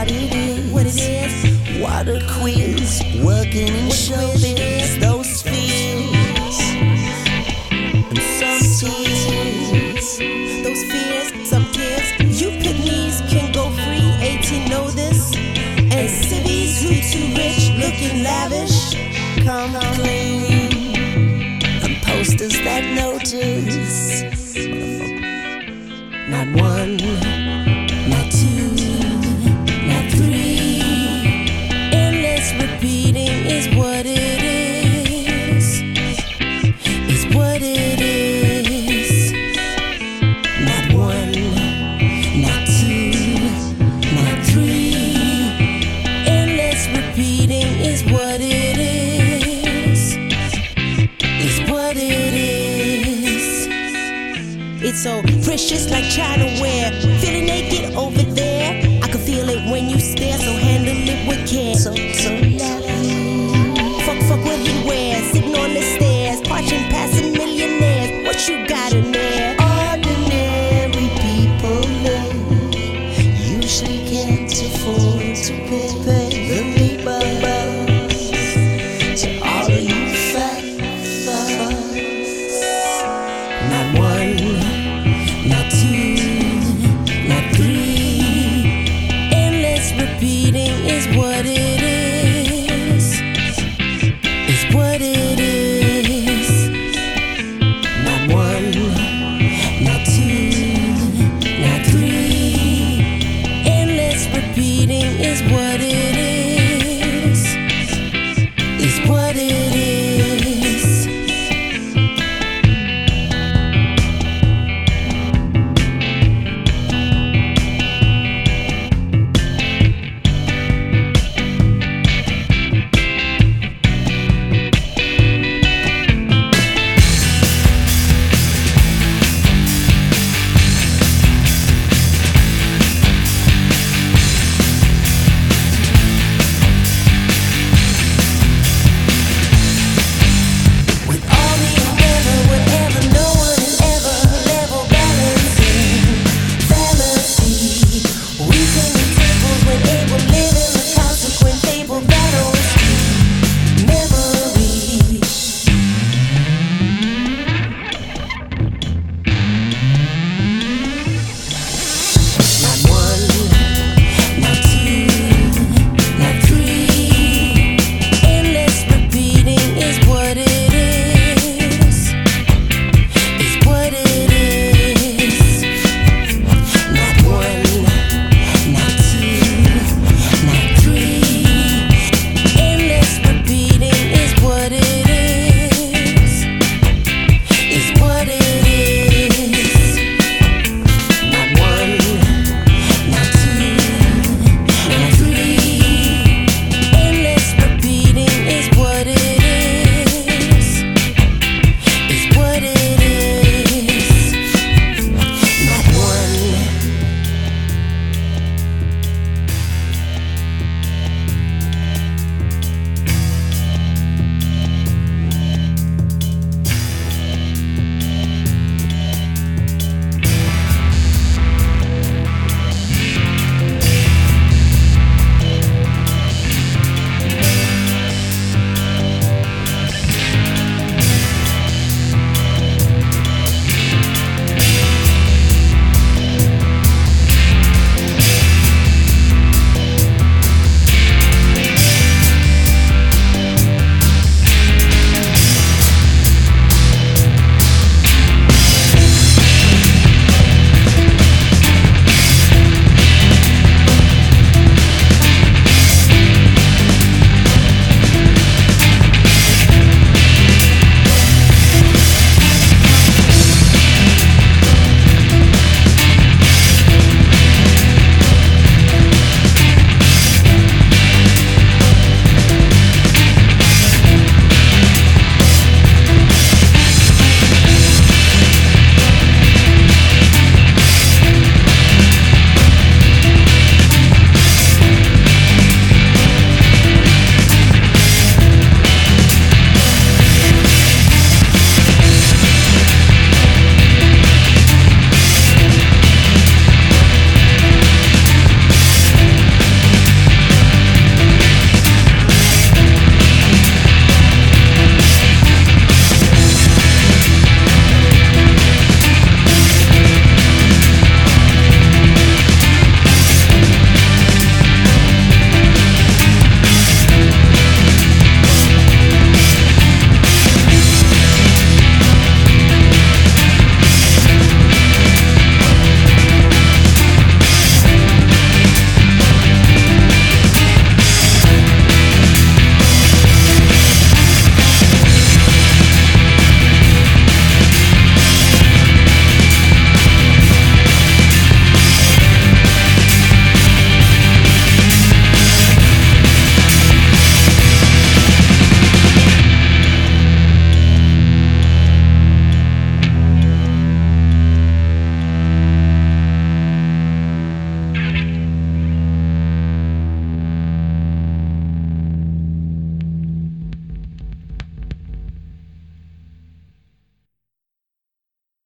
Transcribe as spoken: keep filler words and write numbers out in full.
what it is. What it is. Water queens working in showbiz. Those fears and some tears. Those fears, some tears. You pygmies can go free. eighteen know this. And cities who too rich, looking lavish, come clean. And posters that notice. Not one, not two, not three. Endless repeating is what it is. Is what it is. Not one, not two, not three. Endless repeating is what it is. Is what it is. It's so precious like China ware. Feeling naked over there. I can feel it when you stare, so handle it with care. So, so lovely. Fuck, fuck what he wears. Sitting on the stairs, watching passing millionaires. What you got in there? Ordinary people live. Usually can't afford to pay the people. To all of you fat fucks. Not one, not two, not three. Endless repeating is what it is.